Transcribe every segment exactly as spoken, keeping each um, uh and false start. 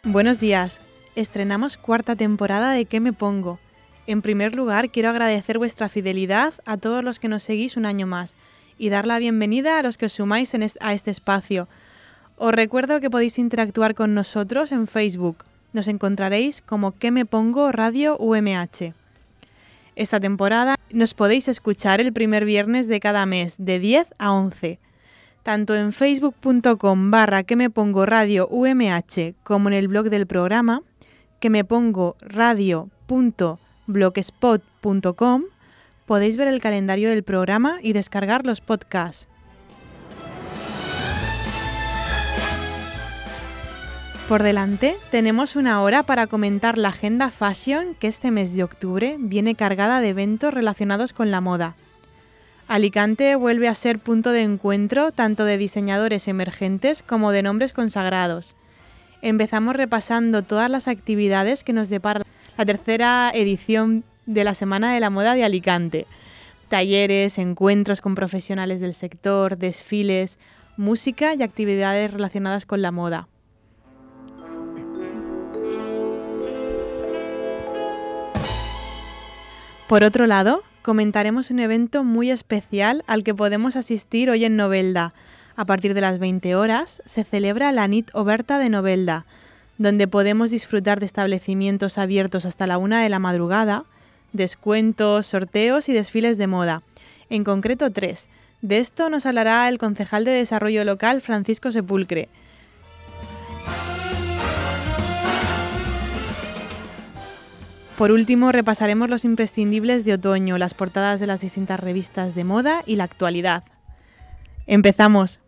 Buenos días. Estrenamos cuarta temporada de ¿Qué me pongo? En primer lugar, quiero agradecer vuestra fidelidad a todos los que nos seguís un año más y dar la bienvenida a los que os sumáis en est- a este espacio. Os recuerdo que podéis interactuar con nosotros en Facebook. Nos encontraréis como ¿Qué me pongo? Radio U M H. Esta temporada nos podéis escuchar el primer viernes de cada mes, de diez a once. Tanto en facebook.com barra que me pongo radio UMH como en el blog del programa, que me pongo radio punto blogspot punto com, podéis ver el calendario del programa y descargar los podcasts. Por delante tenemos una hora para comentar la agenda fashion que este mes de octubre viene cargada de eventos relacionados con la moda. Alicante vuelve a ser punto de encuentro tanto de diseñadores emergentes como de nombres consagrados. Empezamos repasando todas las actividades que nos depara la tercera edición de la Semana de la Moda de Alicante. Talleres, encuentros con profesionales del sector, desfiles, música y actividades relacionadas con la moda. Por otro lado, comentaremos un evento muy especial al que podemos asistir hoy en Novelda. A partir de las veinte horas se celebra la Nit Oberta de Novelda, donde podemos disfrutar de establecimientos abiertos hasta la una de la madrugada, descuentos, sorteos y desfiles de moda, en concreto tres. De esto nos hablará el concejal de Desarrollo Local, Francisco Sepulcre. Por último, repasaremos los imprescindibles de otoño, las portadas de las distintas revistas de moda y la actualidad. ¡Empezamos!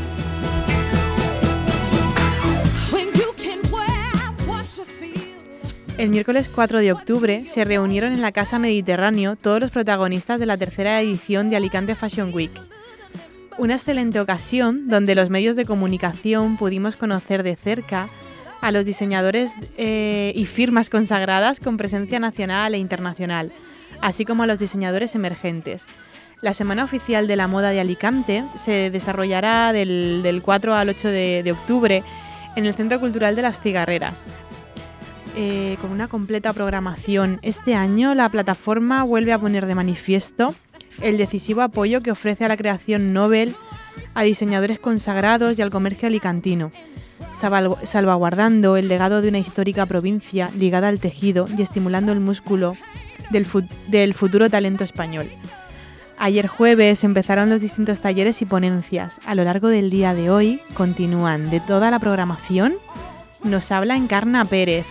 El miércoles cuatro de octubre se reunieron en la Casa Mediterráneo todos los protagonistas de la tercera edición de Alicante Fashion Week. Una excelente ocasión donde los medios de comunicación pudimos conocer de cerca a los diseñadores eh, y firmas consagradas con presencia nacional e internacional, así como a los diseñadores emergentes. La Semana Oficial de la Moda de Alicante se desarrollará del, del cuatro al ocho de, de octubre en el Centro Cultural de las Cigarreras, eh, con una completa programación. Este año la plataforma vuelve a poner de manifiesto el decisivo apoyo que ofrece a la creación novel, a diseñadores consagrados y al comercio alicantino, salvaguardando el legado de una histórica provincia ligada al tejido y estimulando el músculo del, fu- del futuro talento español. Ayer jueves empezaron los distintos talleres y ponencias. A lo largo del día de hoy continúan. De toda la programación nos habla Encarna Pérez.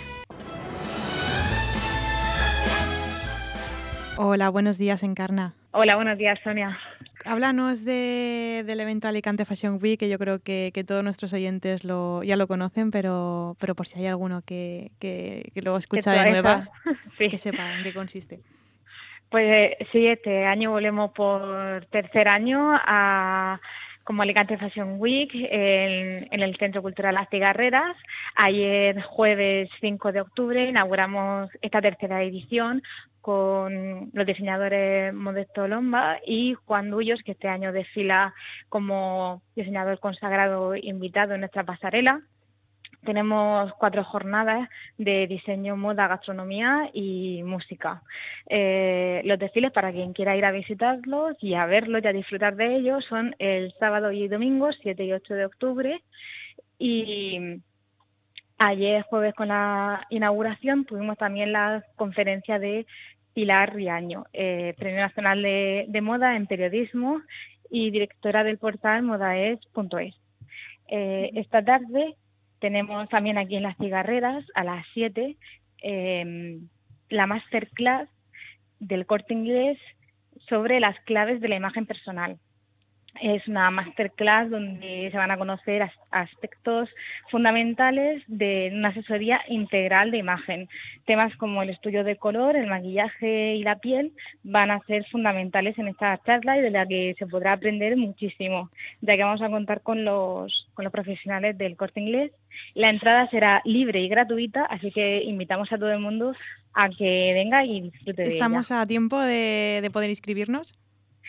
Hola, buenos días, Encarna. Hola, buenos días, Sonia. Háblanos de, del evento Alicante Fashion Week, que yo creo que, que todos nuestros oyentes lo, ya lo conocen, pero, pero por si hay alguno que, que, que lo escucha de nuevas, sí. Que sepa en qué consiste. Pues eh, sí, este año volvemos por tercer año a como Alicante Fashion Week en, en el Centro Cultural Las Cigarreras. Ayer, jueves cinco de octubre, inauguramos esta tercera edición con los diseñadores Modesto Lomba y Juan Dullos, que este año desfila como diseñador consagrado invitado en nuestra pasarela. Tenemos cuatro jornadas de diseño, moda, gastronomía y música. Eh, los desfiles, para quien quiera ir a visitarlos y a verlos y a disfrutar de ellos, son el sábado y domingo, siete y ocho de octubre. Y ayer, jueves, con la inauguración, tuvimos también la conferencia de Pilar Riaño, eh, Premio Nacional de, de Moda en Periodismo y directora del portal modaes punto es. Eh, esta tarde tenemos también aquí en Las Cigarreras, a las siete, eh, la masterclass del Corte Inglés sobre las claves de la imagen personal. Es una masterclass donde se van a conocer as- aspectos fundamentales de una asesoría integral de imagen. Temas como el estudio de color, el maquillaje y la piel van a ser fundamentales en esta charla y de la que se podrá aprender muchísimo, ya que vamos a contar con los, con los profesionales del Corte Inglés. La entrada será libre y gratuita, así que invitamos a todo el mundo a que venga y disfrute de ella. ¿Estamos a tiempo de, de poder inscribirnos?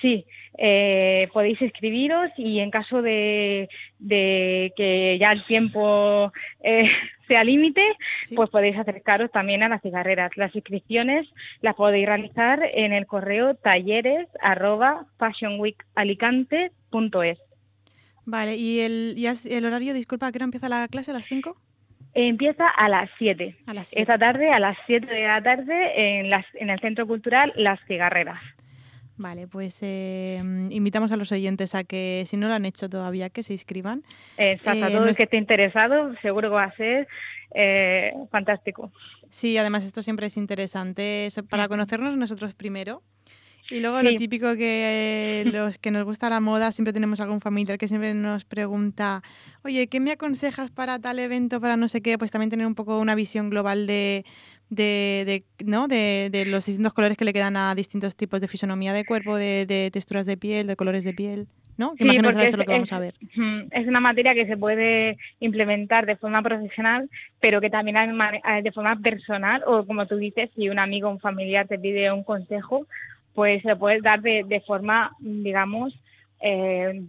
Sí, eh, podéis inscribiros y en caso de, de que ya el tiempo eh, sea límite, Sí. pues podéis acercaros también a las cigarreras. Las inscripciones las podéis realizar en el correo talleres arroba fashionweekalicante punto es. Vale, ¿y el, y has- el horario, disculpa, ¿a qué hora empieza la clase? ¿A las cinco? Empieza a las siete. A las Esta siete. tarde, a las siete de la tarde, en, las, en el Centro Cultural Las Cigarreras. Vale, pues eh, invitamos a los oyentes a que, si no lo han hecho todavía, que se inscriban. Exacto, a Eh, todo el nos- que esté interesado, seguro que va a ser eh, fantástico. Sí, además esto siempre es interesante, eso, para conocernos nosotros primero. Y luego lo Sí, típico que eh, los que nos gusta la moda, siempre tenemos algún familiar que siempre nos pregunta, oye, ¿qué me aconsejas para tal evento, para no sé qué? Pues también tener un poco una visión global de, de, de, ¿no? de, de los distintos colores que le quedan a distintos tipos de fisonomía de cuerpo, de, de texturas de piel, de colores de piel, ¿no? Que sí, imagino que será porque eso es, lo que es, vamos a ver. mm, es una materia que se puede implementar de forma profesional, pero que también hay ma- eh, de forma personal, o como tú dices, si un amigo o un familiar te pide un consejo, pues se puede dar de, de forma, digamos, eh,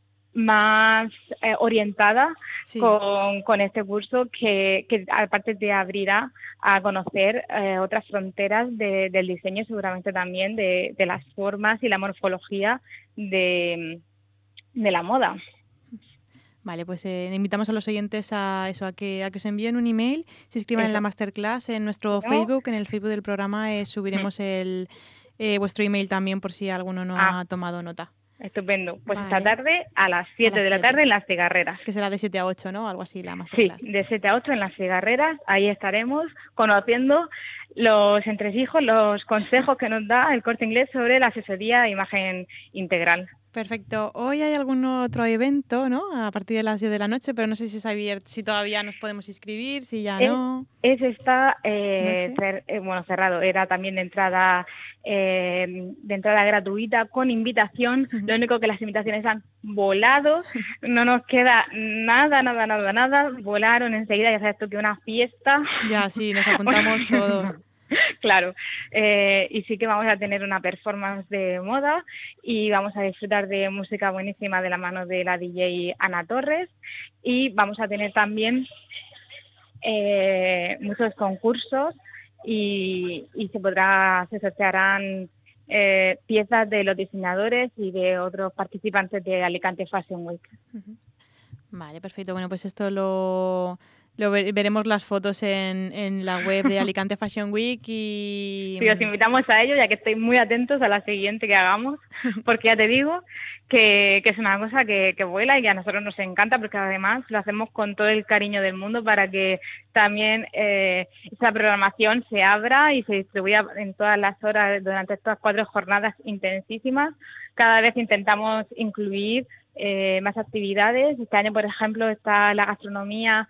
más eh, orientada Sí. con, con este curso que, que aparte te abrirá a conocer eh, otras fronteras de- del diseño, seguramente también de, de las formas y la morfología de, de la moda. Vale, pues eh, invitamos a los oyentes a eso, a que, a que os envíen un email, se inscriban en la Eso, masterclass en nuestro ¿no? Facebook, en el Facebook del programa eh, Mm. subiremos el, eh, vuestro email también por si alguno no Ah, ha tomado nota. estupendo. Pues esta Vale, tarde a las a siete las de la siete, tarde en Las Cigarreras. que será de siete a ocho, ¿no? Algo así, la Sí, masterclass. de siete a ocho en Las Cigarreras, ahí estaremos conociendo los entresijos, los consejos que nos da el Corte Inglés sobre la asesoría de imagen integral. Perfecto. Hoy hay algún otro evento, ¿no? A partir de las diez de la noche, pero no sé si es abierto, si todavía nos podemos inscribir, si ya Es, no. es está eh, Noche. cer- eh, bueno, cerrado, era también de entrada eh, de entrada gratuita con invitación. Lo único que las invitaciones han volado, no nos queda nada, nada, nada, nada. Volaron enseguida, ya sabes tú que una fiesta. Ya, sí, nos apuntamos todos. Claro, eh, y sí que vamos a tener una performance de moda y vamos a disfrutar de música buenísima de la mano de la D J Ana Torres y vamos a tener también eh, muchos concursos y, y se podrá, se sortearán eh, piezas de los diseñadores y de otros participantes de Alicante Fashion Week. Vale, perfecto. Bueno, pues esto lo, lo ve- veremos las fotos en, en la web de Alicante Fashion Week y... Sí, os invitamos a ello, ya que estéis muy atentos a la siguiente que hagamos, porque ya te digo que, que es una cosa que, que vuela y que a nosotros nos encanta, porque además lo hacemos con todo el cariño del mundo para que también eh, esa programación se abra y se distribuya en todas las horas durante estas cuatro jornadas intensísimas. Cada vez intentamos incluir eh, más actividades. Este año, por ejemplo, está la gastronomía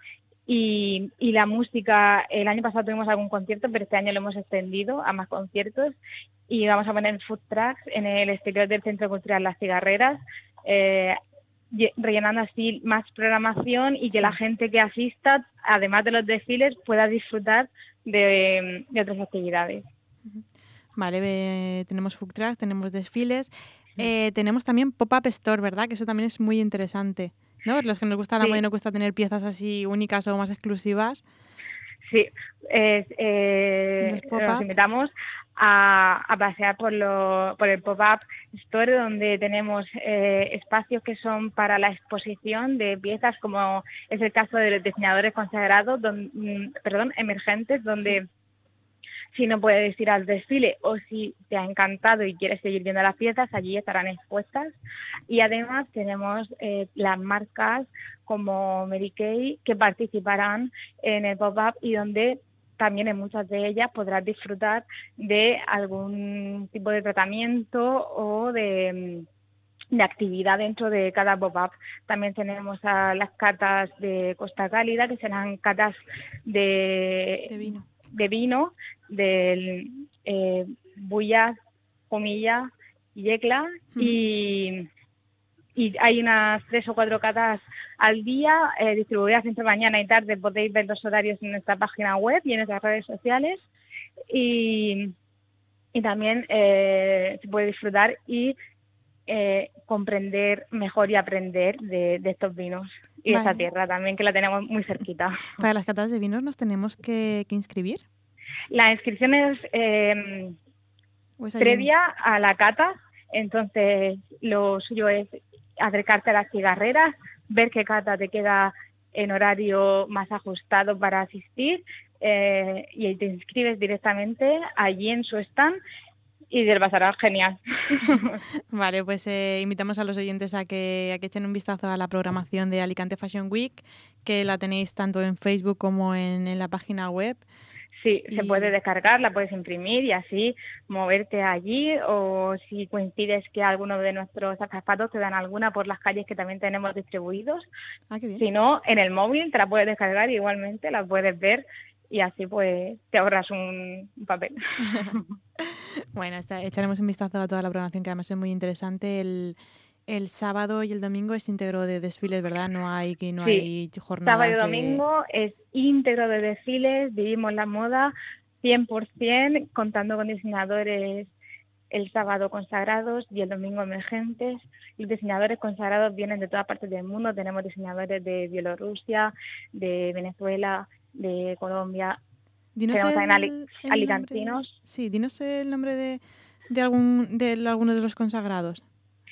y, y la música. El año pasado tuvimos algún concierto, pero este año lo hemos extendido a más conciertos y vamos a poner food trucks en el exterior del Centro Cultural Las Cigarreras, eh, rellenando así más programación y que Sí. la gente que asista, además de los desfiles, pueda disfrutar de, de otras actividades. Vale, eh, tenemos food trucks, tenemos desfiles, eh, tenemos también pop-up store, ¿verdad? Que eso también es muy interesante, ¿no? Los que nos gusta la moda y Sí, nos gusta tener piezas así únicas o más exclusivas, sí, es, eh, los nos pop-up. invitamos a, a pasear por, lo, por el pop-up store, donde tenemos eh, espacios que son para la exposición de piezas, como es el caso de los diseñadores consagrados, don- mm, perdón, emergentes, donde Sí. si no puedes ir al desfile o si te ha encantado y quieres seguir viendo las piezas, allí estarán expuestas. Y además tenemos eh, las marcas como Mary Kay que participarán en el pop-up y donde también en muchas de ellas podrás disfrutar de algún tipo de tratamiento o de, de actividad dentro de cada pop-up. También tenemos a las catas de Costa Cálida, que serán catas de, De vino. de vino, del eh, Bullas, Comilla y Yecla, Ujú. y, y hay unas tres o cuatro catas al día, eh, distribuidas entre mañana y tarde. Podéis ver los horarios en nuestra página web y en nuestras redes sociales. Y, y también eh, se puede disfrutar y eh, comprender mejor y aprender de, de estos vinos y de esta Vale. tierra también, que la tenemos muy cerquita. ¿Para las catadas de vinos nos tenemos que, que inscribir? La inscripción es eh, ¿O es allí en- previa a la cata, entonces lo suyo es acercarte a las cigarreras, ver qué cata te queda en horario más ajustado para asistir eh, y te inscribes directamente allí en su stand y te pasará genial. Vale, pues eh, invitamos a los oyentes a que, a que echen un vistazo a la programación de Alicante Fashion Week, que la tenéis tanto en Facebook como en, en la página web. Sí, se puede Y descargar, la puedes imprimir y así moverte allí, o si coincides que alguno de nuestros zapatos te dan alguna por las calles que también tenemos distribuidos. ah, qué bien. Si no, en el móvil te la puedes descargar y igualmente la puedes ver y así pues te ahorras un un papel. Bueno, está- echaremos un vistazo a toda la programación, que además es muy interesante. El, el sábado y el domingo es íntegro de desfiles, ¿verdad? No hay, que no Sí, hay sábado y jornadas de... domingo es íntegro de desfiles, vivimos la moda cien por ciento, contando con diseñadores el sábado consagrados y el domingo emergentes. Los diseñadores consagrados vienen de todas partes del mundo, tenemos diseñadores de Bielorrusia, de Venezuela, de Colombia, Dinos tenemos también ali- el, el nombre... alicantinos. Sí, dinos el nombre de, de, algún, de alguno de los consagrados.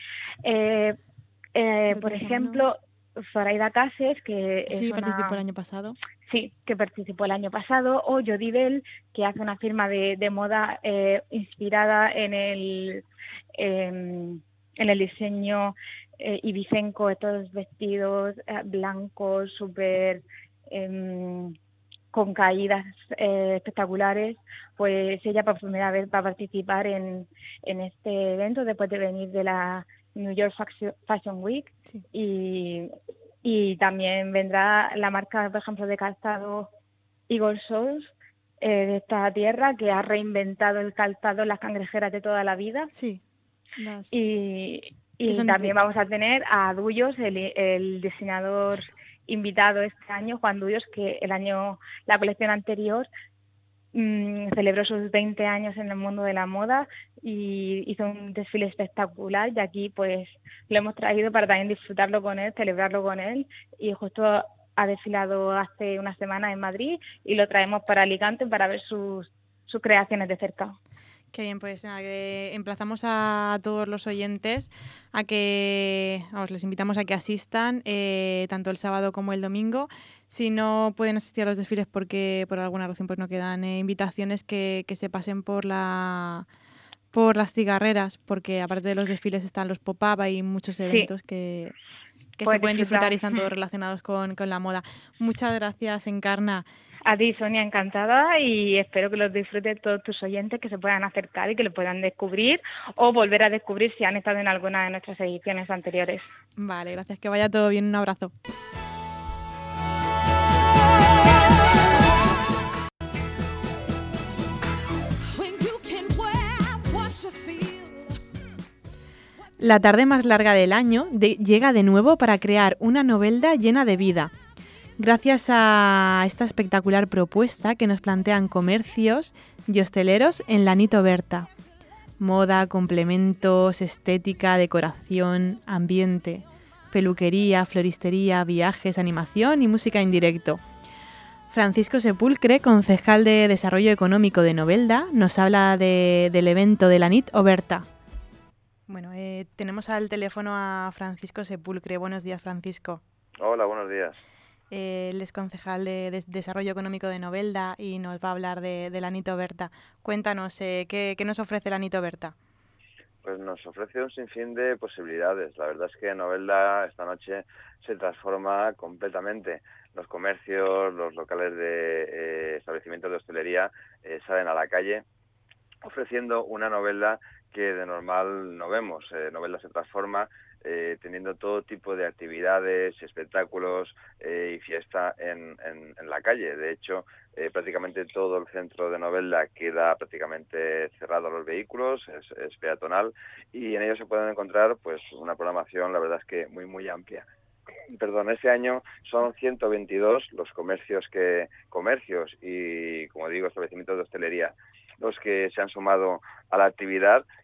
Eh, Si eh, lo por tienes a mano. ejemplo, Zoraida Cases, que es Sí, participó el una, año pasado. sí, que participó el año pasado, o Jody Bell, que hace una firma de, de moda eh, inspirada en el, em, en el diseño eh, ibicenco, estos vestidos eh, blancos, súper em, con caídas eh, espectaculares. Pues ella por primera vez va a participar en, en este evento después de venir de la New York Fashion Week. Sí. y, y también vendrá la marca, por ejemplo, de calzado Eagle Souls, eh, de esta tierra, que ha reinventado el calzado, las cangrejeras de toda la vida. Sí. Las... Y, que y son también de... vamos a tener a Duyos, el, el diseñador invitado este año, Juan Duyos, que el año, la colección anterior mmm, celebró sus veinte años en el mundo de la moda y hizo un desfile espectacular, y aquí pues lo hemos traído para también disfrutarlo con él, celebrarlo con él, y justo ha desfilado hace una semana en Madrid y lo traemos para Alicante para ver sus, sus creaciones de cerca. Qué bien, pues nada, que emplazamos a todos los oyentes a que, vamos, les invitamos a que asistan eh, tanto el sábado como el domingo. Si no pueden asistir a los desfiles porque por alguna razón pues no quedan eh, invitaciones, que, que se pasen por la por las cigarreras, porque aparte de los desfiles están los pop-up, hay muchos eventos Sí, que, que se pues pueden disfrutar disfrutar. y están todos relacionados con, con la moda. Muchas gracias, Encarna. A ti, Sonia, encantada, y espero que los disfruten todos tus oyentes, que se puedan acercar y que lo puedan descubrir o volver a descubrir si han estado en alguna de nuestras ediciones anteriores. Vale, gracias, que vaya todo bien, un abrazo. La tarde más larga del año de, llega de nuevo para crear una novelda llena de vida. Gracias a esta espectacular propuesta que nos plantean comercios y hosteleros en la Nit Oberta. Moda, complementos, estética, decoración, ambiente, peluquería, floristería, viajes, animación y música en directo. Francisco Sepulcre, concejal de Desarrollo Económico de Novelda, nos habla de, del evento de la Nit Oberta. Bueno, eh, tenemos al teléfono a Francisco Sepulcre. Buenos días, Francisco. Hola, buenos días. Eh, él es concejal de, de Desarrollo Económico de Novelda y nos va a hablar de, de la Nit Oberta. Cuéntanos, eh, ¿qué, ¿qué nos ofrece la Nit Oberta? Pues nos ofrece un sinfín de posibilidades. La verdad es que Novelda esta noche se transforma completamente. Los comercios, los locales de eh, establecimientos de hostelería eh, salen a la calle ofreciendo una Novelda que de normal no vemos. Eh, Novelda se transforma eh, teniendo todo tipo de actividades, espectáculos eh, y fiesta en, en, en la calle. De hecho, eh, prácticamente todo el centro de Novelda queda prácticamente cerrado a los vehículos, es, es peatonal, y en ello se pueden encontrar pues una programación, la verdad es que muy, muy amplia. Perdón, este año son ciento veintidós los comercios que comercios y, como digo, establecimientos de hostelería los que se han sumado a la actividad,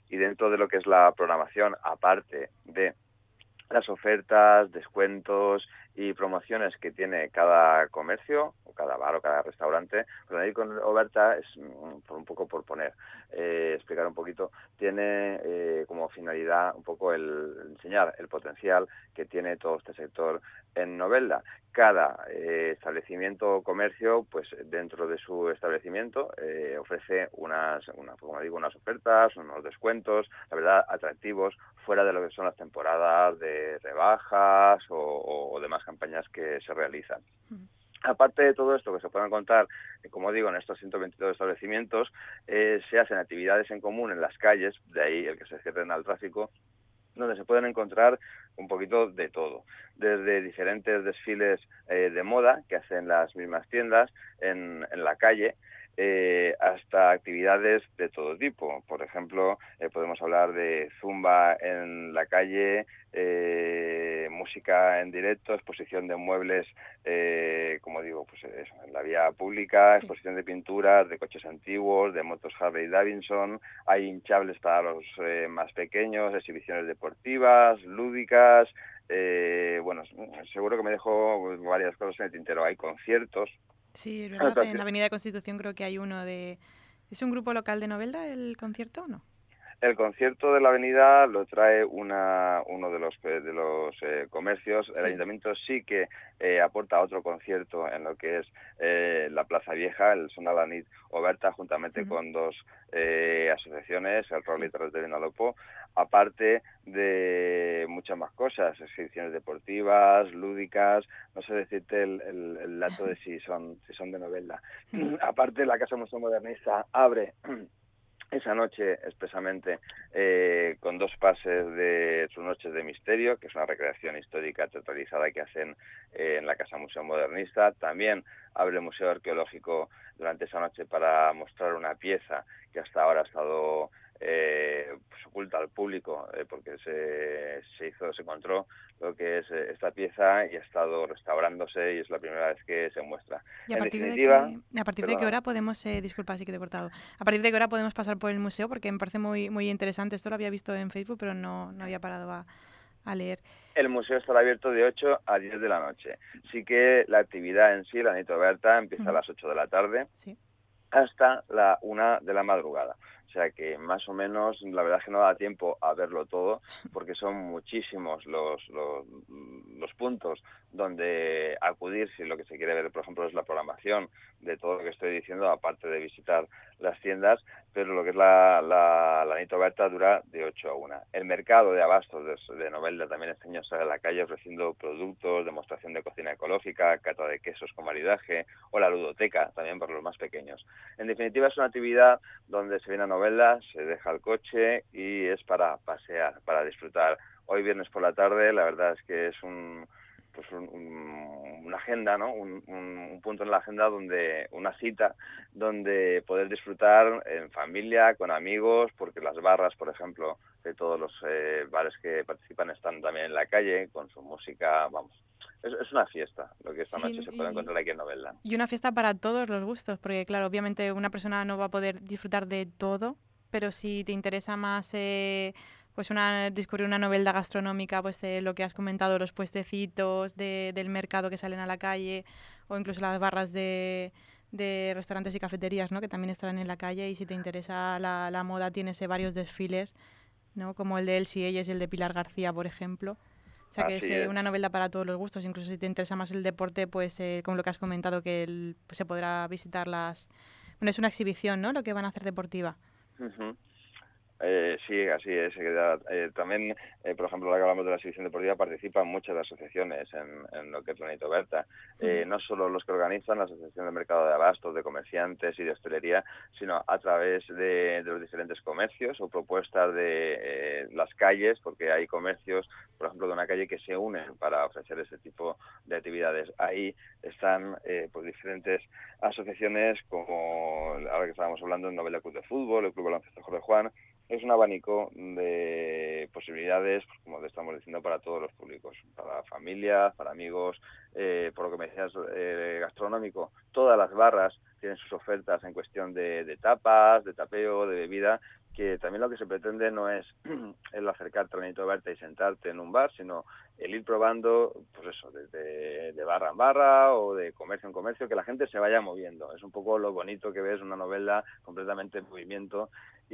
y dentro de lo que es la programación, aparte de las ofertas, descuentos y promociones que tiene cada comercio, o cada bar o cada restaurante, pues ahí con Oberta es por un poco por poner, eh, explicar un poquito, tiene eh, como finalidad un poco el enseñar el potencial que tiene todo este sector en Novelda. Cada eh, establecimiento o comercio, pues dentro de su establecimiento eh, ofrece unas, una, como digo, unas ofertas, unos descuentos, la verdad, atractivos, fuera de lo que son las temporadas de rebajas o, o demás campañas que se realizan. Uh-huh. Aparte de todo esto que se pueden contar, como digo, en estos ciento veintidós establecimientos, eh, se hacen actividades en común en las calles, de ahí el que se cierren al tráfico, donde se pueden encontrar un poquito de todo, desde diferentes desfiles eh, de moda que hacen las mismas tiendas en, en la calle, eh, hasta actividades de todo tipo. Por ejemplo, eh, podemos hablar de zumba en la calle, eh, música en directo, exposición de muebles, eh, como digo, pues eso, en la vía pública, sí. Exposición de pinturas, de coches antiguos, de motos Harley Davidson, hay hinchables para los eh, más pequeños, exhibiciones deportivas, lúdicas, eh, bueno, seguro que me dejo varias cosas en el tintero, hay conciertos. Sí, es verdad, en la Avenida Constitución creo que hay uno de... ¿Es un grupo local de Novelda el concierto o no? El concierto de la avenida lo trae una, uno de los, de los eh, comercios. El sí. Ayuntamiento sí que eh, aporta otro concierto en lo que es eh, la Plaza Vieja, el Sona la Nit Oberta, juntamente uh-huh. con dos eh, asociaciones, el Rol sí. y de Vinalopó, aparte de muchas más cosas, exhibiciones deportivas, lúdicas, no sé decirte el, el, el dato de si son, si son de Novelda. Uh-huh. Aparte, la Casa Museo Modernista abre esa noche expresamente eh, con dos pases de sus noches de misterio, que es una recreación histórica teatralizada que hacen eh, en la Casa Museo Modernista. También abre el Museo Arqueológico durante esa noche para mostrar una pieza que hasta ahora ha estado eh, pues, oculta al público, eh, porque se, se hizo, se encontró lo que es eh, esta pieza y ha estado restaurándose y es la primera vez que se muestra. ¿Y a partir, de, qué, a partir de qué hora podemos, eh, disculpa, sí que te he cortado, a partir de qué hora podemos pasar por el museo? Porque me parece muy muy interesante, esto lo había visto en Facebook, pero no, no había parado a, a leer. El museo estará abierto de ocho a diez de la noche. Sí que la actividad en sí, la Nit Oberta, empieza uh-huh. a las ocho de la tarde sí. hasta la una de la madrugada. O sea que más o menos, la verdad es que no da tiempo a verlo todo, porque son muchísimos los, los, los puntos donde acudir si lo que se quiere ver, por ejemplo, es la programación de todo lo que estoy diciendo, aparte de visitar las tiendas, pero lo que es la, la, la Nit Oberta dura de ocho a una. El mercado de abastos de, de Novelda también este año sale a la calle ofreciendo productos, demostración de cocina ecológica, cata de quesos con maridaje, o la ludoteca también para los más pequeños. En definitiva, es una actividad donde se viene a Novelda, se deja el coche y es para pasear, para disfrutar. Hoy viernes por la tarde, la verdad es que es un... pues un, un, una agenda, ¿no? Un, un, un punto en la agenda donde, una cita, donde poder disfrutar en familia, con amigos, porque las barras, por ejemplo, de todos los eh, bares que participan están también en la calle, con su música, vamos. Es, es una fiesta, lo que esta sí, noche se puede encontrar aquí en Novelda. Y una fiesta para todos los gustos, porque claro, obviamente una persona no va a poder disfrutar de todo, pero si te interesa más... Eh, pues una descubrir una Novelda gastronómica, pues eh, lo que has comentado, los puestecitos de, del mercado que salen a la calle, o incluso las barras de, de restaurantes y cafeterías, ¿no? Que también estarán en la calle, y si te interesa la, la moda, tienes eh, varios desfiles, ¿no? Como el de Elsie Elles y el de Pilar García, por ejemplo. O sea que es, es una Novelda para todos los gustos, incluso si te interesa más el deporte, pues eh, como lo que has comentado, que el, pues, se podrá visitar las... Bueno, es una exhibición, ¿no? Lo que van a hacer deportiva. Uh-huh. Eh, sí, así es. Eh, también, eh, por ejemplo, ahora que hablamos de la exhibición deportiva, participan muchas asociaciones en, en lo que es la Nit Oberta. Eh, uh-huh. No solo los que organizan la Asociación de Mercado de Abastos, de Comerciantes y de Hostelería, sino a través de, de los diferentes comercios o propuestas de eh, las calles, porque hay comercios, por ejemplo, de una calle que se unen para ofrecer ese tipo de actividades. Ahí están eh, pues, diferentes asociaciones, como ahora que estábamos hablando, el Novelda Club de Fútbol, el Club Baloncesto Jorge Juan. Es un abanico de posibilidades, pues, como le estamos diciendo, para todos los públicos, para familias, para amigos, eh, por lo que me decías, eh, gastronómico. Todas las barras tienen sus ofertas en cuestión de, de tapas, de tapeo, de bebida, que también lo que se pretende no es el acercarte a la Nito Berta y sentarte en un bar, sino el ir probando, pues eso, desde de barra en barra o de comercio en comercio, que la gente se vaya moviendo. Es un poco lo bonito que ves una novela completamente en movimiento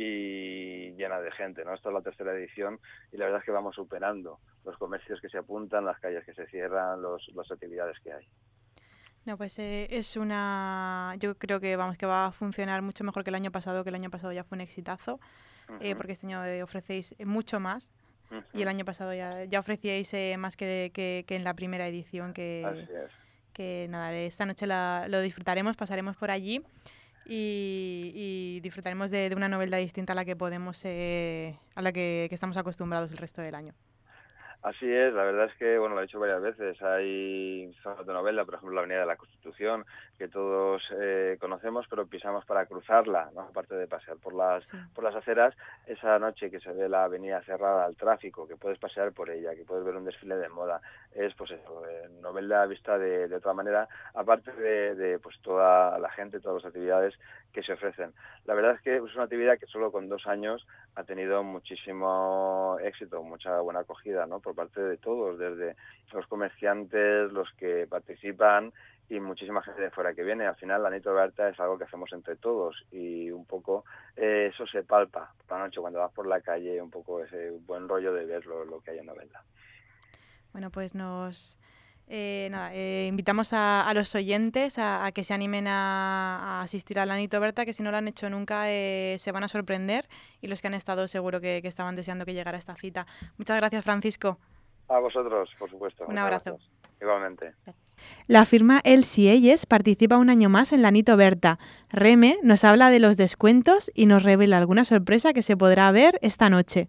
y llena de gente, ¿no? Esta es la tercera edición y la verdad es que vamos superando los comercios que se apuntan, las calles que se cierran, los, las actividades que hay. No, pues eh, es una... Yo creo que vamos que va a funcionar mucho mejor que el año pasado, que el año pasado ya fue un exitazo, uh-huh. eh, porque este año eh, ofrecéis mucho más, uh-huh. y el año pasado ya, ya ofrecíais eh, más que, que, que en la primera edición, que, Así es. que nada, esta noche la, lo disfrutaremos, pasaremos por allí y, y disfrutaremos de, de una novela distinta a la que podemos, eh, a la que, que estamos acostumbrados el resto del año. Así es, la verdad es que, bueno, lo he dicho varias veces, hay zonas de novela, por ejemplo la Avenida de la Constitución, que todos eh, conocemos, pero pisamos para cruzarla, ¿no? Aparte de pasear por las, sí. por las aceras, esa noche que se ve la avenida cerrada al tráfico, que puedes pasear por ella, que puedes ver un desfile de moda, es pues eso, eh, novela vista de, de otra manera, aparte de, de pues toda la gente, todas las actividades que se ofrecen. La verdad es que es una actividad que solo con dos años ha tenido muchísimo éxito, mucha buena acogida, ¿no? Por parte de todos, desde los comerciantes, los que participan y muchísima gente de fuera que viene. Al final la Nito Berta es algo que hacemos entre todos y un poco eh, eso se palpa por la noche cuando vas por la calle, un poco ese buen rollo de ver lo, lo que hay en novela. Bueno, pues nos... Eh, nada, eh, invitamos a, a los oyentes a, a que se animen a, a asistir a la Nito Berta, que si no lo han hecho nunca eh, se van a sorprender, y los que han estado seguro que, que estaban deseando que llegara esta cita. Muchas gracias, Francisco. A vosotros, por supuesto. Un abrazo. Gracias. Igualmente. La firma Els y Elles participa un año más en la Nito Berta. Reme nos habla de los descuentos y nos revela alguna sorpresa que se podrá ver esta noche.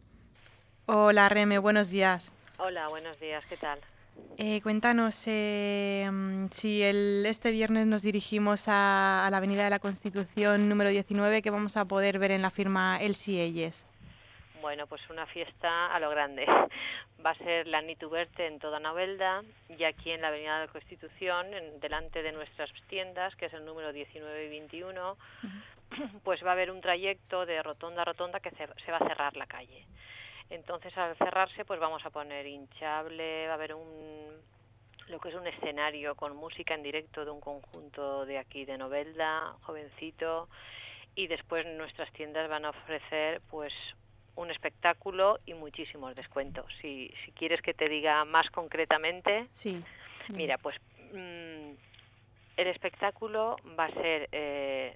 Hola, Reme, buenos días. Hola, buenos días, ¿qué tal? Eh, cuéntanos eh, si el, este viernes nos dirigimos a, a la Avenida de la Constitución número diecinueve, ¿qué vamos a poder ver en la firma Els y Elles? Bueno, pues una fiesta a lo grande. Va a ser la Nito Berta en toda Novelda y aquí en la Avenida de la Constitución, en, delante de nuestras tiendas, que es el número diecinueve y veintiuno, uh-huh. pues va a haber un trayecto de rotonda a rotonda que se, se va a cerrar la calle. Entonces, al cerrarse, pues vamos a poner hinchable, va a haber un lo que es un escenario con música en directo de un conjunto de aquí de Novelda, jovencito, y después nuestras tiendas van a ofrecer pues un espectáculo y muchísimos descuentos. Si, si quieres que te diga más concretamente, sí. Mira, pues mmm, el espectáculo va a ser eh,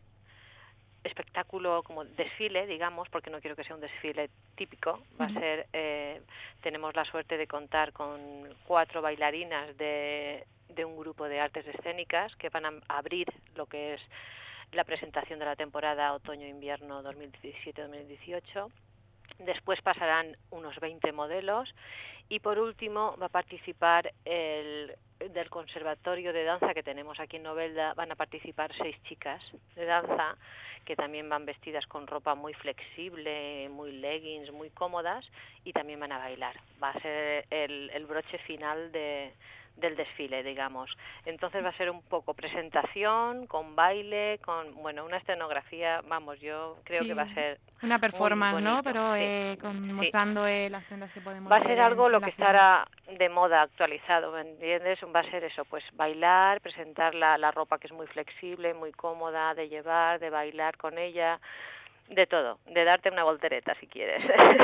espectáculo como desfile, digamos, porque no quiero que sea un desfile típico, va uh-huh. a ser, eh, tenemos la suerte de contar con cuatro bailarinas de, de un grupo de artes escénicas que van a abrir lo que es la presentación de la temporada otoño-invierno dos mil diecisiete dos mil dieciocho. Después pasarán unos veinte modelos y por último va a participar el del conservatorio de danza que tenemos aquí en Novelda, van a participar seis chicas de danza que también van vestidas con ropa muy flexible, muy leggings, muy cómodas y también van a bailar. Va a ser el, el broche final de, del desfile, digamos. Entonces va a ser un poco presentación, con baile, con bueno una escenografía, vamos, yo creo sí, que va a ser una performance, ¿no? Pero sí, eh, con, sí. mostrando eh, las prendas que podemos va ver. Va a ser algo en, lo en que ciudad. estará de moda, actualizado, ¿me entiendes? Va a ser eso, pues bailar, presentar la, la ropa que es muy flexible, muy cómoda de llevar, de bailar con ella, de todo, de darte una voltereta si quieres.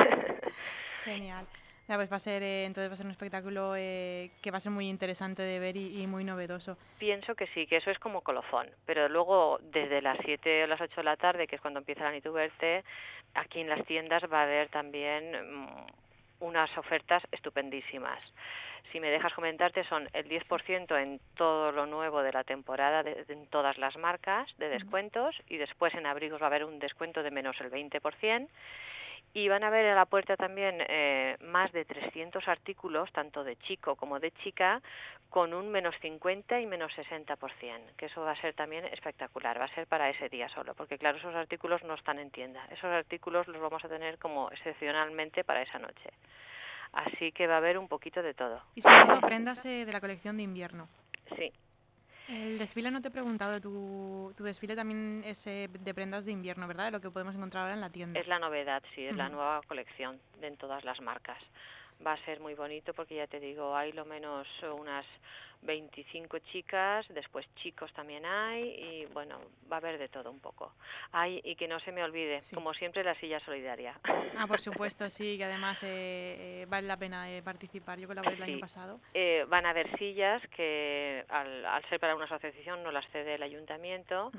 Genial. Ya, pues va a ser, eh, entonces va a ser un espectáculo eh, que va a ser muy interesante de ver y, y muy novedoso. Pienso que sí, que eso es como colofón, pero luego desde las siete o las ocho de la tarde, que es cuando empieza la Nito Berta, aquí en las tiendas va a haber también mmm, unas ofertas estupendísimas. Si me dejas comentarte, son el diez por ciento en todo lo nuevo de la temporada, de, de, en todas las marcas de descuentos, y después en abrigos va a haber un descuento de menos el veinte por ciento. Y van a ver a la puerta también eh, más de trescientos artículos, tanto de chico como de chica, con un menos cincuenta y menos sesenta por ciento, que eso va a ser también espectacular, va a ser para ese día solo, porque claro, esos artículos no están en tienda, esos artículos los vamos a tener como excepcionalmente para esa noche. Así que va a haber un poquito de todo. Y sobre todo prendas eh, de la colección de invierno. Sí. El desfile no te he preguntado, tu, tu desfile también es eh, de prendas de invierno, ¿verdad? Lo que podemos encontrar ahora en la tienda. Es la novedad, sí, es Uh-huh. la nueva colección de en todas las marcas. Va a ser muy bonito porque ya te digo, hay lo menos unas veinticinco chicas, después chicos también hay y bueno, va a haber de todo un poco. Hay, y que no se me olvide, sí. Como siempre, la silla solidaria. Ah, por supuesto, sí, que además eh, eh, vale la pena eh, participar. Yo colaboré el sí. año pasado. Eh, van a haber sillas que al, al ser para una asociación no las cede el ayuntamiento. Uh-huh.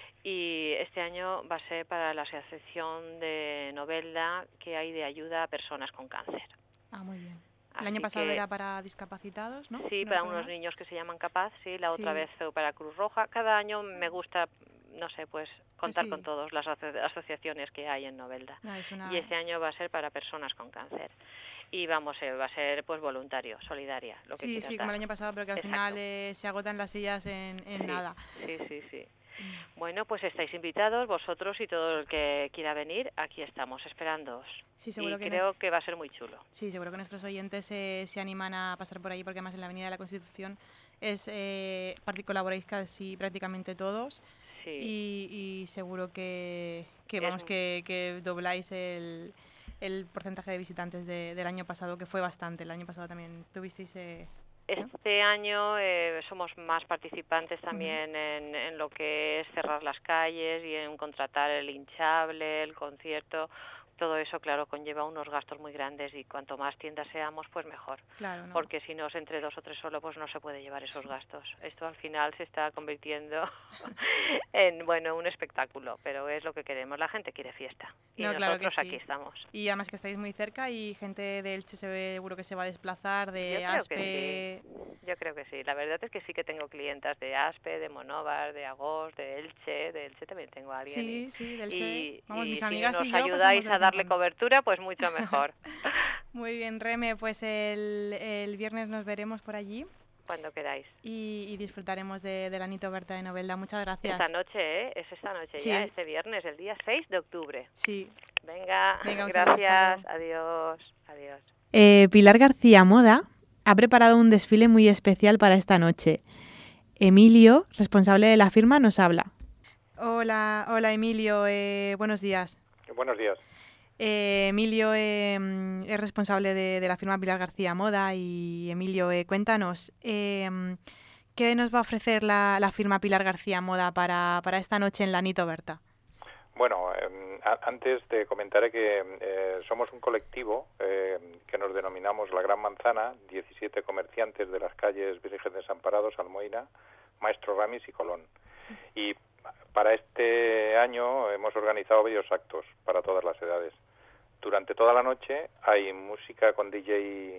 Y este año va a ser para la asociación de Novelda que hay de ayuda a personas con cáncer. Ah, muy bien. El Así año pasado que, era para discapacitados, ¿no? Sí, si no para unos niños que se llaman Capaz, sí, la sí. otra vez para Cruz Roja. Cada año me gusta, no sé, pues contar sí. con todas las aso- asociaciones que hay en Novelda. No, es una... Y este año va a ser para personas con cáncer. Y vamos, eh, va a ser pues voluntario, solidaria, lo que Sí, sí, dar. como el año pasado, pero que al Exacto. final eh, se agotan las sillas en, en sí, nada. Sí, sí, sí. Bueno, pues estáis invitados, vosotros y todo el que quiera venir, aquí estamos esperándoos. Sí, seguro y que creo nos... que va a ser muy chulo. Sí, seguro que nuestros oyentes eh, se animan a pasar por ahí, porque además en la Avenida de la Constitución es eh, colaboráis casi prácticamente todos. Sí. Y, y seguro que, que vamos es... que, que dobláis el, el porcentaje de visitantes de, del año pasado, que fue bastante. El año pasado también tuvisteis... Eh, ¿no? Este año eh, somos más participantes también uh-huh. en, en lo que es cerrar las calles y en contratar el hinchable, el concierto. Todo eso, claro, conlleva unos gastos muy grandes y cuanto más tiendas seamos, pues mejor. Claro, ¿no? Porque si no es entre dos o tres solo, pues no se puede llevar esos gastos. Esto al final se está convirtiendo en, bueno, un espectáculo, pero es lo que queremos. La gente quiere fiesta y no, nosotros claro que sí. aquí estamos. Y además que estáis muy cerca y gente de Elche seguro que se va a desplazar, de Yo Aspe... Creo que sí. Yo creo que sí. La verdad es que sí que tengo clientas de Aspe, de Monóvar, de Agós, de Elche. De Elche también tengo a alguien. Sí, y, sí, de Elche. Y, Vamos, y mis si amigas nos y yo ayudáis a darle cobertura, pues mucho mejor. Muy bien, Reme, pues el, el viernes nos veremos por allí. Cuando queráis. Y, y disfrutaremos de, de la Nito Berta de Novelda. Muchas gracias. Esta noche, ¿eh? Es esta noche sí. ya, este viernes, el día seis de octubre. Sí. Venga, Venga gracias. Adiós. Adiós. Eh, Pilar García Moda ha preparado un desfile muy especial para esta noche. Emilio, responsable de la firma, nos habla. Hola, hola Emilio, eh, buenos días. Buenos días. Eh, Emilio eh, es responsable de, de la firma Pilar García Moda y Emilio, eh, cuéntanos, eh, ¿qué nos va a ofrecer la, la firma Pilar García Moda para, para esta noche en la Nito Berta? Bueno, eh, a, antes te comentaré que eh, somos un colectivo eh, que nos denominamos La Gran Manzana, diecisiete comerciantes de las calles Virgen Desamparados, Almoina, Maestro Ramis y Colón. Y para este año hemos organizado varios actos para todas las edades. Durante toda la noche hay música con D J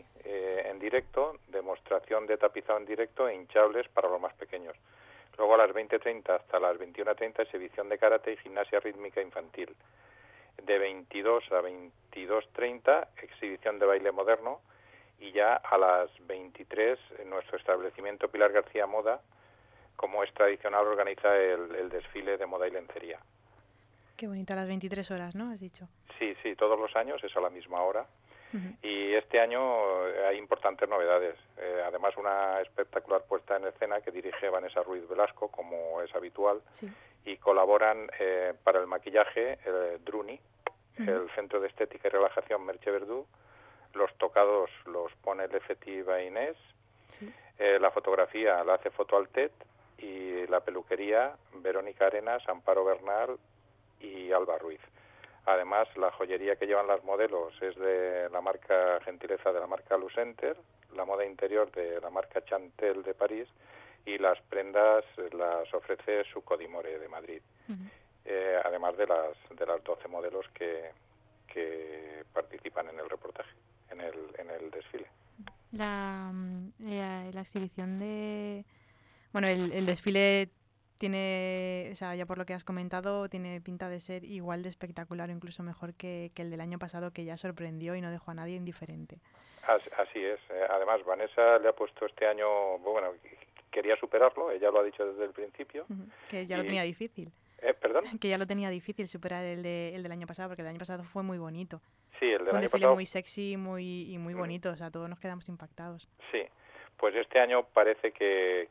eh, en directo, demostración de tapizado en directo e hinchables para los más pequeños. Luego a las veinte treinta hasta las veintiuna treinta exhibición de karate y gimnasia rítmica infantil. De veintidós a veintidós treinta exhibición de baile moderno y ya a las veintitrés en nuestro establecimiento Pilar García Moda, como es tradicional, organiza el, el desfile de moda y lencería. Qué bonito, a las veintitrés horas, ¿no? Has dicho. Sí, sí, todos los años es a la misma hora. Uh-huh. Y este año hay importantes novedades. Eh, además, una espectacular puesta en escena que dirige Vanessa Ruiz Velasco, como es habitual. Sí. Y colaboran eh, para el maquillaje eh, Druni, uh-huh. el Centro de Estética y Relajación Merche Verdú. Los tocados los pone Lefetiva Inés. Sí. Eh, la fotografía la hace Fotoaltet. Y la peluquería Verónica Arenas, Amparo Bernal y Alba Ruiz. Además, la joyería que llevan las modelos es de la marca Gentileza de la marca Lucenter, la moda interior de la marca Chantel de París y las prendas las ofrece su Codimore de Madrid. Uh-huh. Eh, además de las de las doce modelos que, que participan en el reportaje, en el en el desfile. La, la, la exhibición de... Bueno, el, el desfile tiene, o sea, ya por lo que has comentado, tiene pinta de ser igual de espectacular, incluso mejor que, que el del año pasado, que ya sorprendió y no dejó a nadie indiferente. Así, así es. Además, Vanessa le ha puesto este año, bueno, quería superarlo, ella lo ha dicho desde el principio. Uh-huh. Que ya y... lo tenía difícil. ¿Eh, perdón? Que ya lo tenía difícil superar el, de, el del año pasado, porque el del año pasado fue muy bonito. Sí, el del fue un año desfile pasado... muy sexy muy, y muy bonito, o sea, todos nos quedamos impactados. Sí, pues este año parece que, que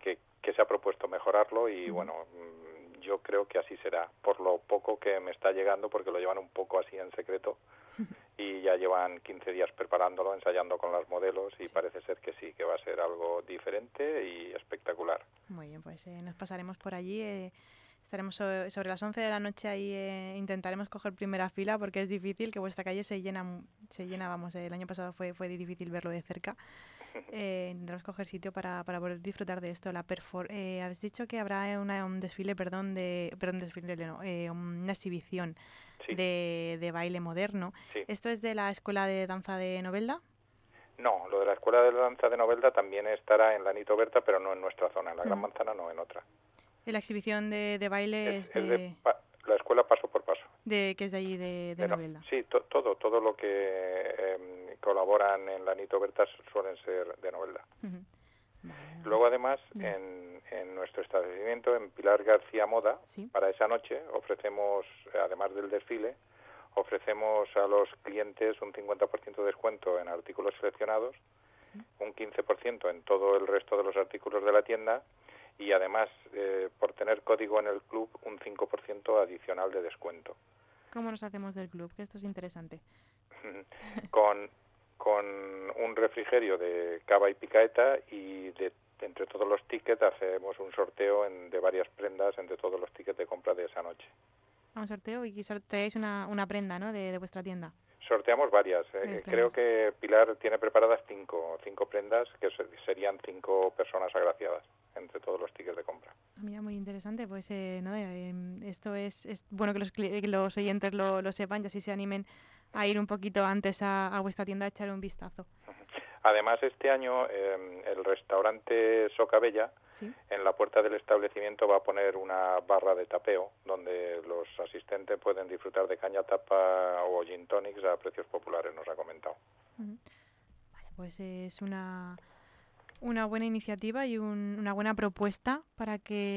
que se ha propuesto mejorarlo y uh-huh. bueno, yo creo que así será, por lo poco que me está llegando, porque lo llevan un poco así en secreto y ya llevan quince días preparándolo, ensayando con los modelos y sí. parece ser que sí, que va a ser algo diferente y espectacular. Muy bien, pues eh, nos pasaremos por allí, eh, estaremos sobre, sobre las once de la noche ahí, eh, intentaremos coger primera fila porque es difícil, que vuestra calle se llena, se llena vamos, eh, el año pasado fue, fue difícil verlo de cerca. Eh, intentaremos coger sitio para, para poder disfrutar de esto. La perfor eh, habéis dicho que habrá una, un desfile, perdón, de perdón, desfile, no, eh, una exhibición sí. de, de baile moderno. Sí. ¿Esto es de la Escuela de Danza de Novelda? No, lo de la Escuela de Danza de Novelda también estará en la Nito Berta, pero no en nuestra zona, en la Gran Manzana, no en otra. ¿La exhibición de, de baile es, es, de... es de pa la escuela paso por paso? De, que es de allí, de, de, de Novelda. No, sí, to, todo, todo lo que eh, colaboran en la Nito Berta suelen ser de Novelda. Uh-huh. Vale, luego además uh-huh. en, en nuestro establecimiento, en Pilar García Moda, ¿sí? para esa noche ofrecemos, además del desfile, ofrecemos a los clientes un cincuenta por ciento de descuento en artículos seleccionados, ¿sí? un quince por ciento en todo el resto de los artículos de la tienda y además, eh, por tener código en el club, un cinco por ciento adicional de descuento. ¿Cómo nos hacemos del club? Que esto es interesante. con, con un refrigerio de cava y picaeta y de, de entre todos los tickets hacemos un sorteo en, de varias prendas entre todos los tickets de compra de esa noche. Un sorteo y sorteáis una, una prenda, ¿no?, de, de vuestra tienda. Sorteamos varias. Eh, creo que Pilar tiene preparadas cinco, cinco prendas que serían cinco personas agraciadas entre todos los tickets de compra. Mira, muy interesante. Pues eh, nada, eh, esto es, es bueno que los, que los oyentes lo, lo sepan y así se animen a ir un poquito antes a, a vuestra tienda a echar un vistazo. Además, este año eh, el restaurante Socabella, ¿sí? en la puerta del establecimiento va a poner una barra de tapeo donde los asistentes pueden disfrutar de caña tapa o gin tonics a precios populares, nos ha comentado. Uh-huh. Vale, pues es una, una buena iniciativa y un, una buena propuesta para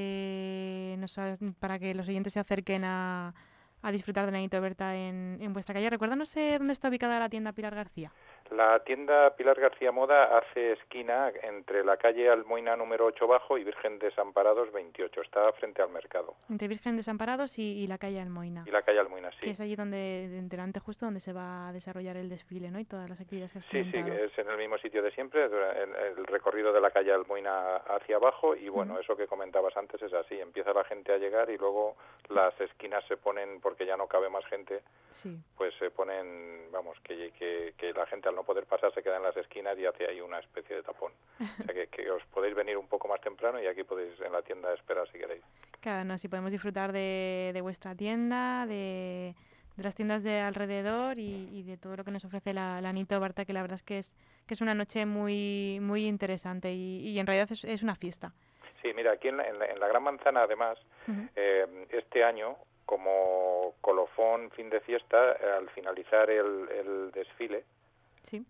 que, nos, para que los oyentes se acerquen a, a disfrutar de la Nito Berta en, en vuestra calle. Recuérdanos eh, dónde está ubicada la tienda Pilar García. La tienda Pilar García Moda hace esquina entre la calle Almoina número ocho bajo y Virgen Desamparados veintiocho. Está frente al mercado. Entre Virgen Desamparados y, y la calle Almoina. Y la calle Almoina, sí. Que es allí donde, delante justo donde se va a desarrollar el desfile, ¿no? Y todas las actividades que has Sí, comentado. sí, es en el mismo sitio de siempre, el, el recorrido de la calle Almoina hacia abajo y bueno, uh-huh. eso que comentabas antes es así. Empieza la gente a llegar y luego las esquinas se ponen, porque ya no cabe más gente, sí. pues se ponen, vamos, que, que, que la gente al no poder pasar se queda en las esquinas y hace ahí una especie de tapón. O sea que, que os podéis venir un poco más temprano y aquí podéis en la tienda esperar si queréis. Claro, no, si podemos disfrutar de, de vuestra tienda, de, de las tiendas de alrededor y, y de todo lo que nos ofrece la, la Nito Berta, que la verdad es que es que es una noche muy muy interesante y, y en realidad es, es una fiesta. Sí, mira, aquí en la, en la, en la Gran Manzana además, uh-huh. eh, este año, como colofón fin de fiesta, eh, al finalizar el, el desfile, sí.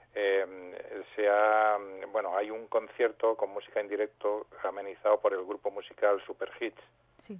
Eh, se ha, bueno, hay un concierto con música en directo amenizado por el grupo musical Super Hits, sí.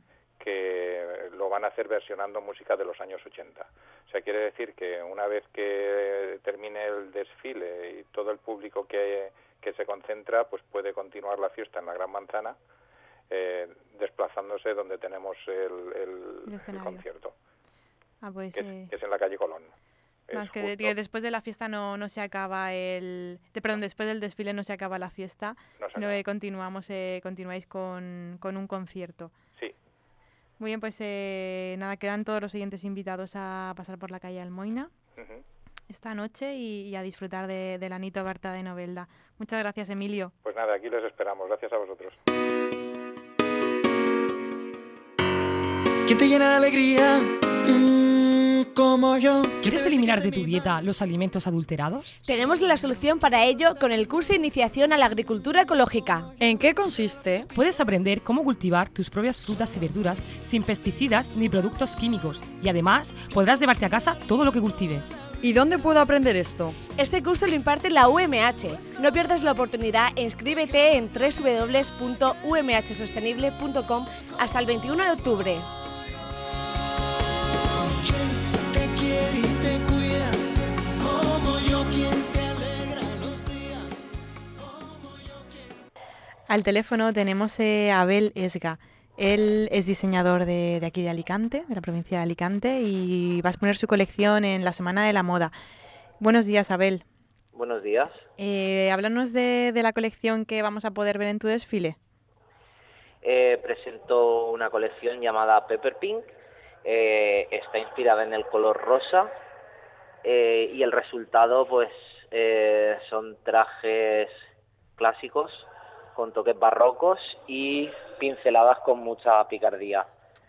que lo van a hacer versionando música de los años ochenta. O sea, quiere decir que una vez que termine el desfile y todo el público que, que se concentra, pues puede continuar la fiesta en la Gran Manzana, eh, desplazándose donde tenemos el, el, el, el concierto, ah, pues, que, eh... es, que es en la calle Colón. No, es que, de, que después de la fiesta no, no se acaba el... De, perdón, después del desfile no se acaba la fiesta, no sino acaba. que continuamos, eh, continuáis con, con un concierto. Sí. Muy bien, pues eh, nada, quedan todos los siguientes invitados a pasar por la calle Almoina uh-huh. esta noche y, y a disfrutar de, de la Nito Berta de Novelda. Muchas gracias, Emilio. Pues nada, aquí les esperamos. Gracias a vosotros. ¿Quién te llena de alegría? Mm. Como yo. ¿Quieres eliminar de tu dieta los alimentos adulterados? Tenemos la solución para ello con el curso de iniciación a la agricultura ecológica. ¿En qué consiste? Puedes aprender cómo cultivar tus propias frutas y verduras sin pesticidas ni productos químicos y además podrás llevarte a casa todo lo que cultives. ¿Y dónde puedo aprender esto? Este curso lo imparte la U M H. No pierdas la oportunidad e inscríbete en doble u doble u doble u punto u m h sostenible punto com hasta el veintiuno de octubre. Y te cuida, como yo quien te alegra los días, como yo quien... Al teléfono tenemos eh, a Abel Esga. Él es diseñador de, de aquí de Alicante, de la provincia de Alicante, y va a exponer su colección en la Semana de la Moda. Buenos días, Abel. Buenos días. Eh, háblanos de, de la colección que vamos a poder ver en tu desfile. Eh, presento una colección llamada Pepper Pink. Eh, está inspirada en el color rosa eh, y el resultado pues eh, son trajes clásicos con toques barrocos y pinceladas con mucha picardía.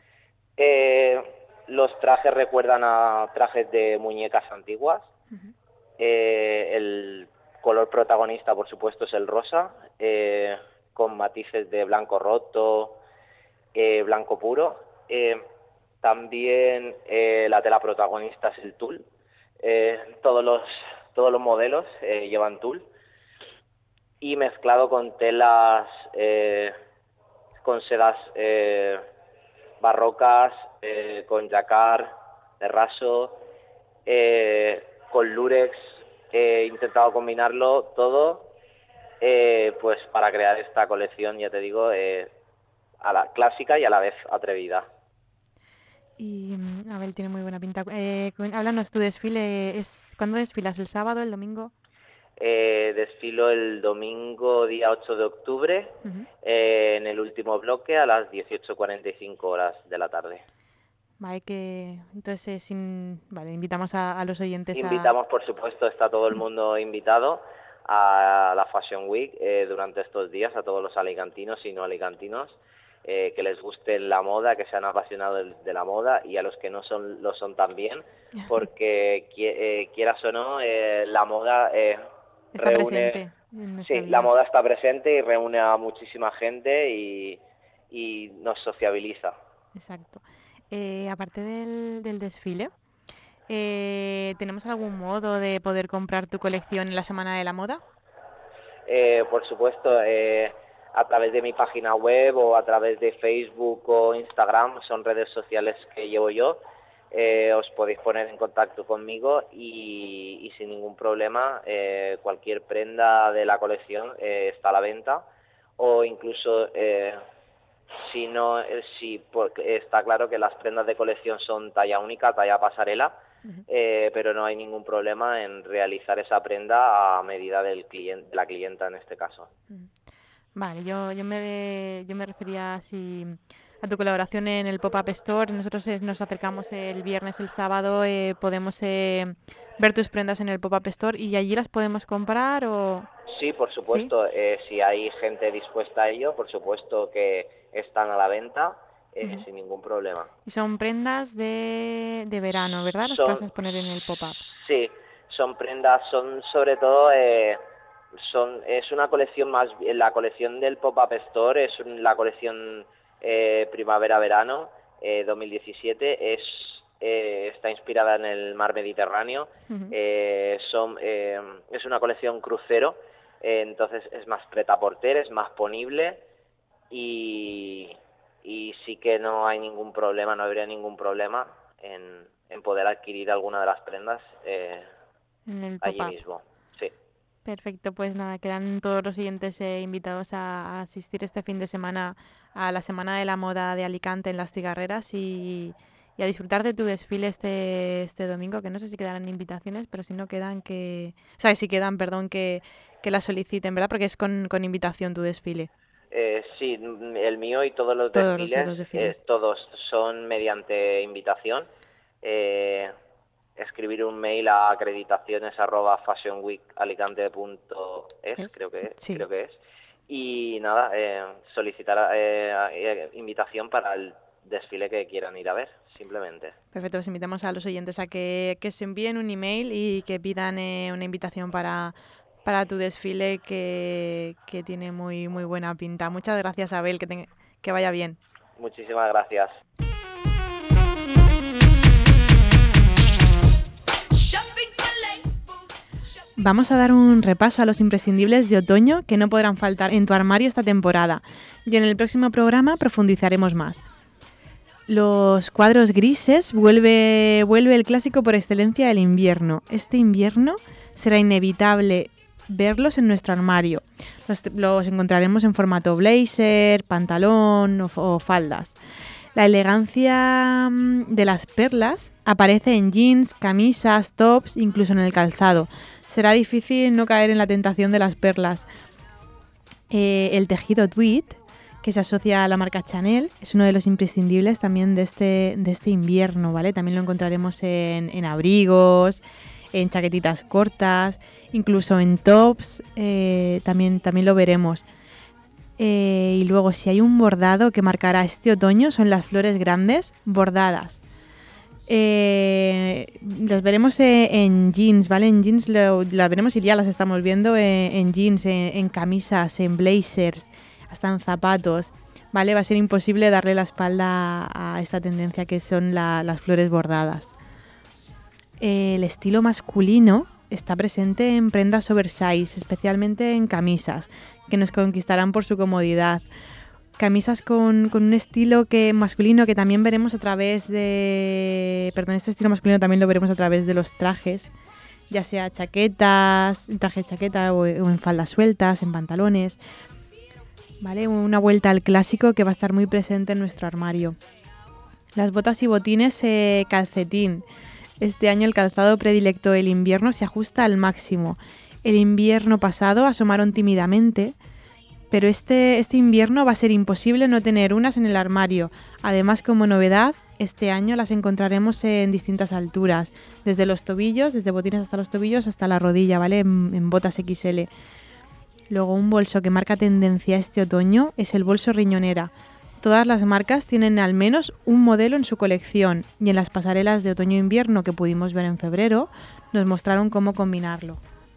Eh, los trajes recuerdan a trajes de muñecas antiguas. Uh-huh. Eh, el color protagonista, por supuesto, es el rosa, eh, con matices de blanco roto, eh, blanco puro. Eh, también eh, la tela protagonista es el tul. Eh, todos los, todos los modelos eh, llevan tul. Y mezclado con telas, eh, con sedas eh, barrocas, eh, con jacquard de raso, eh, con lurex. He intentado combinarlo todo eh, pues para crear esta colección, ya te digo, eh, a la clásica y a la vez atrevida. Y Abel tiene muy buena pinta. Eh, háblanos, tu desfile, es ¿cuándo desfilas? ¿El sábado, el domingo? Eh, desfilo el domingo día ocho de octubre, uh-huh. eh, en el último bloque a las dieciocho cuarenta y cinco horas de la tarde. Vale, que entonces eh, sin... vale, invitamos a, a los oyentes Invitamos, a... por supuesto, está todo el mundo invitado a la Fashion Week eh, durante estos días, a todos los alicantinos y no alicantinos, eh, que les guste la moda, que sean apasionados de, de la moda, y a los que no son lo son también, porque eh, quieras o no, eh, la moda... Eh, Está reúne, presente. Sí, vida. La moda está presente y reúne a muchísima gente y, y nos sociabiliza. Exacto. Eh, aparte del, del desfile, eh, ¿tenemos algún modo de poder comprar tu colección en la Semana de la Moda? Eh, por supuesto, eh, a través de mi página web o a través de Facebook o Instagram, son redes sociales que llevo yo. Eh, os podéis poner en contacto conmigo y, y sin ningún problema eh, cualquier prenda de la colección eh, está a la venta, o incluso eh, si no, eh, si porque está claro que las prendas de colección son talla única, talla pasarela, uh-huh. eh, pero no hay ningún problema en realizar esa prenda a medida del cliente, de la clienta en este caso. Uh-huh. Vale, yo, yo, me, yo me refería así... a tu colaboración en el Pop-Up Store. Nosotros eh, nos acercamos el viernes, el sábado, eh, podemos eh, ver tus prendas en el Pop-Up Store y allí las podemos comprar o... Sí, por supuesto, ¿sí? eh, si hay gente dispuesta a ello, por supuesto que están a la venta eh, uh-huh. sin ningún problema. Y son prendas de, de verano, ¿verdad? Las son, vas a poner en el Pop-Up. Sí, son prendas, son sobre todo... Eh, son es una colección más... La colección del Pop-Up Store es un, la colección... Eh, primavera-verano eh, dos mil diecisiete, es, eh, está inspirada en el mar Mediterráneo, uh-huh. eh, son, eh, es una colección crucero, eh, entonces es más prêt-à-porter, es más ponible y, y sí que no hay ningún problema, no habría ningún problema en, en poder adquirir alguna de las prendas eh, en el allí mismo. Sí. Perfecto, pues nada, quedan todos los siguientes eh, invitados a, a asistir este fin de semana a la Semana de la Moda de Alicante en Las Cigarreras y, y a disfrutar de tu desfile este este domingo, que no sé si quedarán invitaciones, pero si no quedan que... O sea, si quedan, perdón, que, que las soliciten, ¿verdad? Porque es con, con invitación tu desfile. Eh, sí, el mío y todos los todos desfiles, los, los desfiles. Eh, todos son mediante invitación. Eh, escribir un mail a acreditaciones arroba fashionweekalicante punto es, creo que es, sí. creo que es. Y nada, eh, solicitar eh, eh, invitación para el desfile que quieran ir a ver, simplemente. Perfecto, pues invitamos a los oyentes a que, que se envíen un email y que pidan eh, una invitación para, para tu desfile que, que tiene muy muy buena pinta. Muchas gracias, Abel, que, te, que vaya bien. Muchísimas gracias. Vamos a dar un repaso a los imprescindibles de otoño que no podrán faltar en tu armario esta temporada y en el próximo programa profundizaremos más. Los cuadros grises, vuelve, vuelve el clásico por excelencia del invierno. Este invierno será inevitable verlos en nuestro armario. Los, los encontraremos en formato blazer, pantalón o, o faldas. La elegancia de las perlas aparece en jeans, camisas, tops, incluso en el calzado. Será difícil no caer en la tentación de las perlas. Eh, el tejido tweed, que se asocia a la marca Chanel, es uno de los imprescindibles también de este, de este invierno, ¿vale? También lo encontraremos en, en abrigos, en chaquetitas cortas, incluso en tops, eh, también, también lo veremos. Eh, y luego, si hay un bordado que marcará este otoño, son las flores grandes bordadas. Eh, las veremos en, en jeans, ¿vale? En jeans lo, las veremos y ya las estamos viendo en, en jeans, en, en camisas, en blazers, hasta en zapatos, ¿vale? Va a ser imposible darle la espalda a esta tendencia que son la, las flores bordadas. Eh, el estilo masculino está presente en prendas oversize, especialmente en camisas, que nos conquistarán por su comodidad. Camisas con, con un estilo que masculino que también veremos a través de... Perdón, este estilo masculino también lo veremos a través de los trajes, ya sea chaquetas, traje de chaqueta o, o en faldas sueltas, en pantalones, ¿vale? Una vuelta al clásico que va a estar muy presente en nuestro armario. Las botas y botines eh, calcetín. Este año el calzado predilecto del invierno se ajusta al máximo. El invierno pasado asomaron tímidamente, pero este, este invierno va a ser imposible no tener unas en el armario. Además, como novedad, este año las encontraremos en distintas alturas, desde los tobillos, desde botines hasta los tobillos, hasta la rodilla, ¿vale? En, en botas equis ele. Luego, un bolso que marca tendencia este otoño es el bolso riñonera. Todas las marcas tienen al menos un modelo en su colección y en las pasarelas de otoño-invierno que pudimos ver en febrero nos mostraron cómo combinarlo.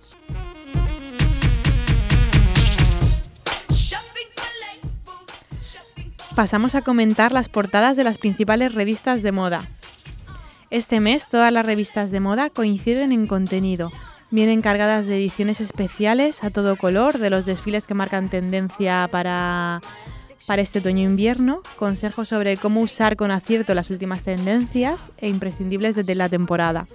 Pasamos a comentar las portadas de las principales revistas de moda. Este mes todas las revistas de moda coinciden en contenido. Vienen cargadas de ediciones especiales a todo color de los desfiles que marcan tendencia para, para este otoño-invierno, consejos sobre cómo usar con acierto las últimas tendencias e imprescindibles desde la temporada.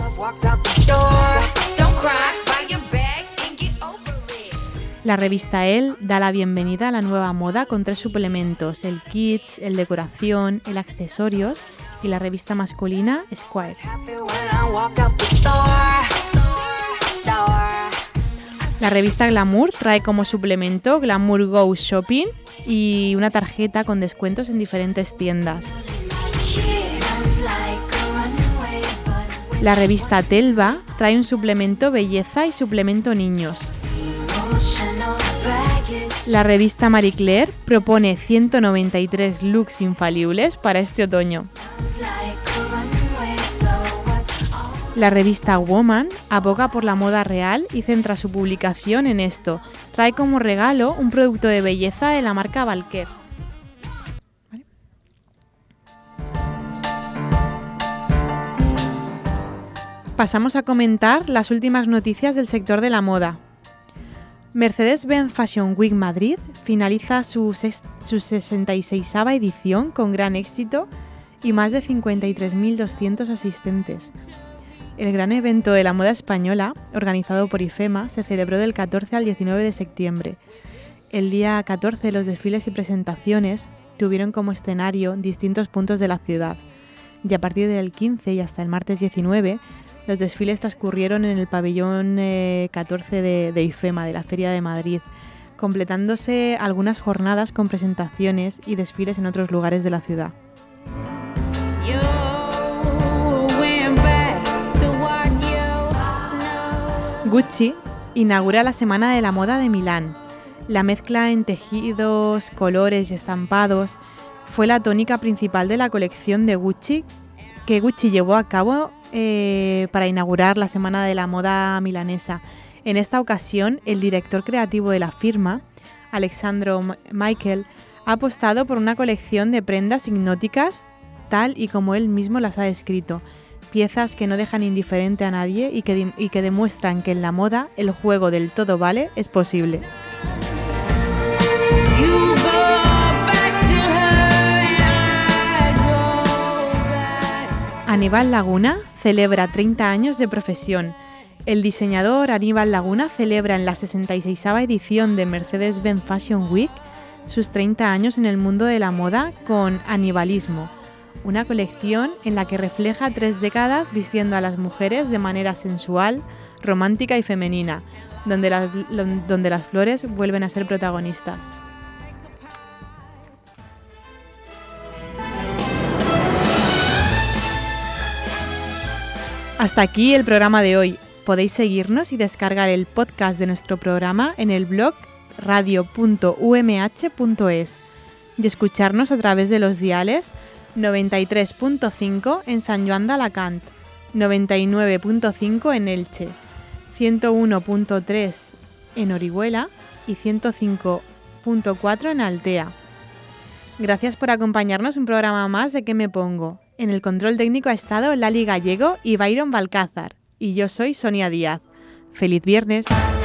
La revista Elle da la bienvenida a la nueva moda con tres suplementos, el Kids, el Decoración, el Accesorios y la revista masculina Squire. La revista Glamour trae como suplemento Glamour Go Shopping y una tarjeta con descuentos en diferentes tiendas. La revista Telva trae un suplemento Belleza y suplemento Niños. La revista Marie Claire propone ciento noventa y tres looks infalibles para este otoño. La revista Woman aboga por la moda real y centra su publicación en esto. Trae como regalo un producto de belleza de la marca Valker. ¿Vale? Pasamos a comentar las últimas noticias del sector de la moda. Mercedes-Benz Fashion Week Madrid finaliza su, sex- su sesenta y seisava edición con gran éxito y más de cincuenta y tres mil doscientos asistentes. El gran evento de la moda española, organizado por IFEMA, se celebró del catorce al diecinueve de septiembre. El día catorce los desfiles y presentaciones tuvieron como escenario distintos puntos de la ciudad. Y a partir del quince y hasta el martes diecinueve, los desfiles transcurrieron en el pabellón eh, catorce de, de IFEMA, de la Feria de Madrid, completándose algunas jornadas con presentaciones y desfiles en otros lugares de la ciudad. Gucci inaugura la Semana de la Moda de Milán. La mezcla en tejidos, colores y estampados fue la tónica principal de la colección de Gucci que Gucci llevó a cabo eh, para inaugurar la Semana de la Moda milanesa. En esta ocasión, el director creativo de la firma, Alexandro Michael, ha apostado por una colección de prendas hipnóticas tal y como él mismo las ha descrito. Piezas que no dejan indiferente a nadie y que, y que demuestran que en la moda el juego del todo vale es posible. Aníbal Laguna celebra treinta años de profesión. El diseñador Aníbal Laguna celebra en la sesenta y seisava edición de Mercedes-Benz Fashion Week sus treinta años en el mundo de la moda con Aníbalismo, una colección en la que refleja tres décadas vistiendo a las mujeres de manera sensual, romántica y femenina, donde las, donde las flores vuelven a ser protagonistas. Hasta aquí el programa de hoy. Podéis seguirnos y descargar el podcast de nuestro programa en el blog radio punto u m h punto es y escucharnos a través de los diales noventa y tres punto cinco en San Joan de Alacant, noventa y nueve punto cinco en Elche, ciento uno punto tres en Orihuela y ciento cinco punto cuatro en Altea. Gracias por acompañarnos en un programa más de ¿Qué me pongo? En el control técnico ha estado Lali Gallego y Byron Balcázar. Y yo soy Sonia Díaz. ¡Feliz viernes!